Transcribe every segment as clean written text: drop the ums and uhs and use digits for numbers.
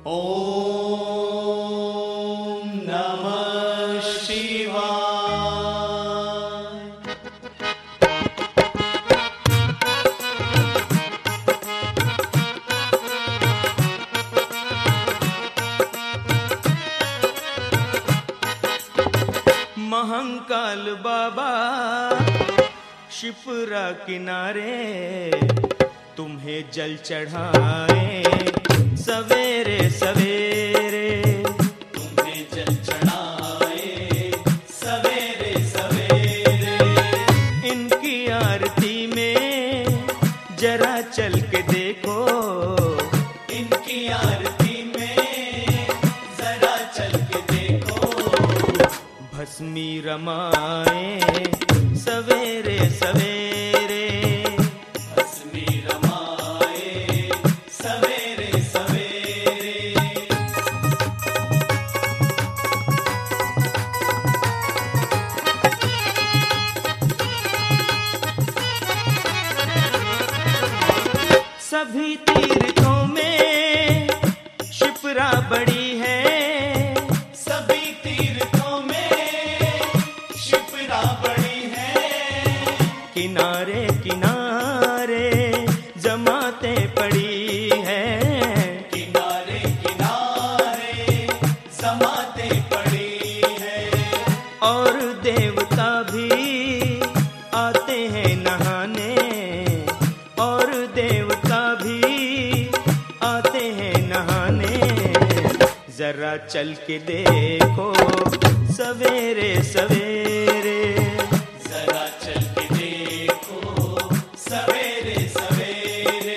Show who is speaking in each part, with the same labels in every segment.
Speaker 1: ओम नमः शिवाय। महाकाल बाबा शिप्रा किनारे तुम्हें जल चढ़ाए सवेरे सवेरे,
Speaker 2: तुम्हें जल चढ़ाए सवेरे सवेरे।
Speaker 1: इनकी आरती में जरा चल के देखो,
Speaker 2: इनकी आरती में जरा चल के देखो।
Speaker 1: भस्मी रमाए सवेरे सवेरे,
Speaker 2: भस्मी रमाए सवेरे सवेरे।
Speaker 1: सभी तीर्थों में शिप्रा बड़ी है,
Speaker 2: सभी तीर्थों में शिप्रा बड़ी है।
Speaker 1: किनारे किनारे जमाते पड़ी है,
Speaker 2: किनारे किनारे जमाते पड़ी है।
Speaker 1: और देवता भी आते हैं नहाने, और देवता भी आते हैं नहाने। जरा चल के देखो सवेरे सवेरे,
Speaker 2: जरा चल के देखो सवेरे सवेरे।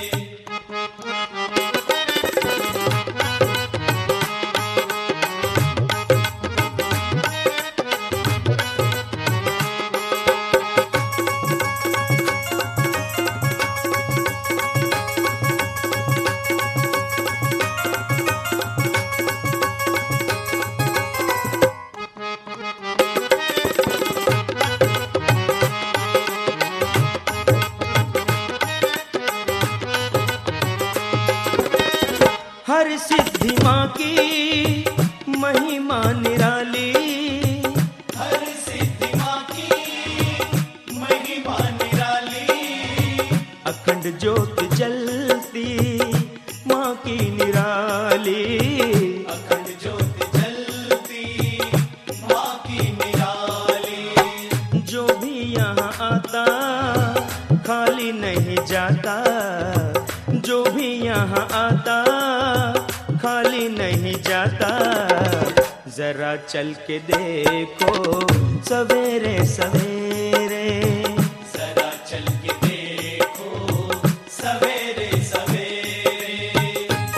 Speaker 1: हर सिद्धि माँ की महिमा निराली,
Speaker 2: हर सिद्धि माँ की महिमा निराली।
Speaker 1: अखंड ज्योत जलती माँ की निराली।
Speaker 2: अखंड ज्योत जलती माँ की निराली।
Speaker 1: जो भी यहाँ आता खाली नहीं जाता, जो भी यहाँ आता खाली नहीं जाता। जरा चल के देखो सवेरे सवेरे,
Speaker 2: जरा चल के देखो सवेरे सवेरे।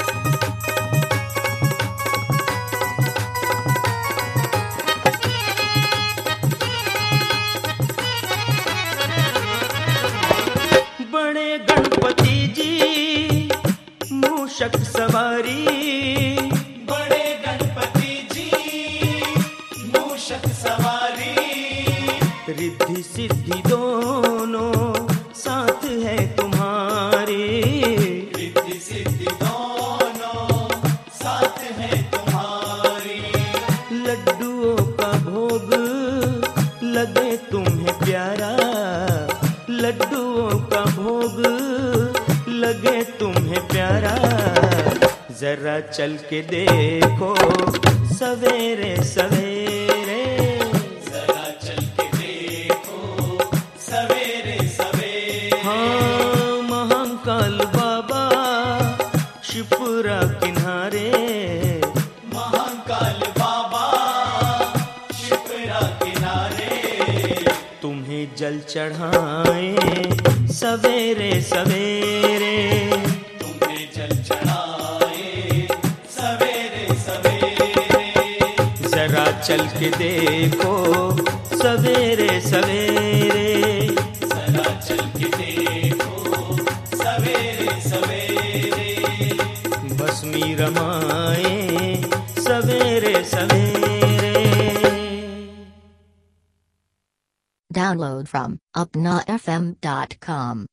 Speaker 1: बड़े गणपति जी मूषक सवारी,
Speaker 2: बड़े गणपति जी मूषक सवारी।
Speaker 1: रिद्धि सिद्धि दोनों साथ है तुम्हारी,
Speaker 2: रिद्धि सिद्धि दोनों साथ है तुम्हारी।
Speaker 1: लड्डुओं का भोग लगे तुम्हें प्यारा, लड्डुओं का भोग लगे तुम्हें प्यारा। जरा चल के देखो सवेरे सवेरे,
Speaker 2: जरा चल के देखो सवेरे सवेरे।
Speaker 1: हाँ महाकाल बाबा शिप्रा किनारे,
Speaker 2: महाकाल बाबा शिप्रा किनारे।
Speaker 1: तुम्हें जल चढ़ाए सवेरे सवेरे,
Speaker 2: तुम्हें जल चढ़ाए सवेरे सवेरे।
Speaker 1: जरा चल के देखो सवेरे सवेरे,
Speaker 2: जरा चल के देखो सवेरे सवेरे।
Speaker 1: भस्मी रमाए सवेरे सवेरे।
Speaker 3: Download from upnafm.com.